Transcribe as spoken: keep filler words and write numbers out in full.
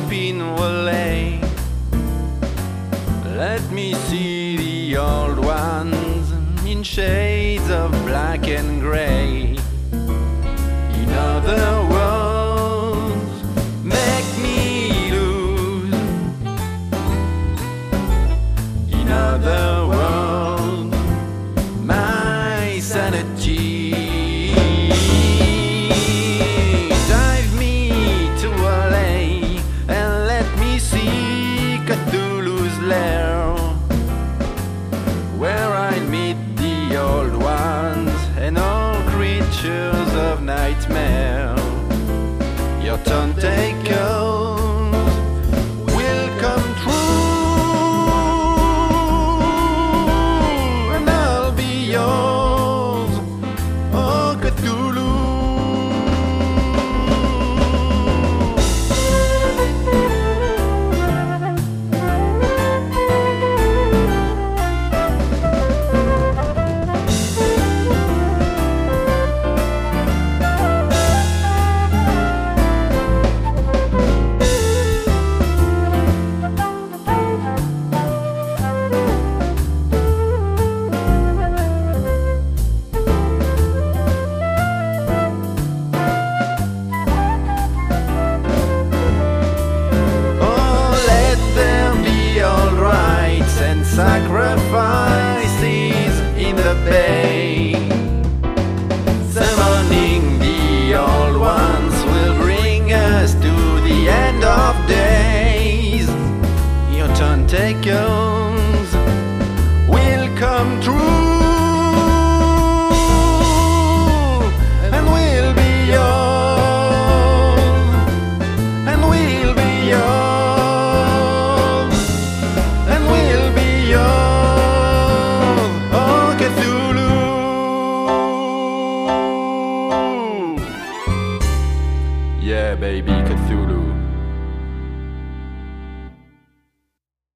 sleeping valley. Let me see the old ones in shades of black and gray. In other words, make me lose. In other words, my sanity. Dive me to a lake and let me see Cthulhu's lair, where I meet the old ones and all creatures of nightmare. Your turn takers will come true, and I'll be yours, oh Cthulhu. Sacrifices in the bay, summoning the old ones will bring us to the end of days. Your turn takers will come true, and we'll be yours, and we'll be yours, and we'll be yours, oh Cthulhu. Yeah, baby.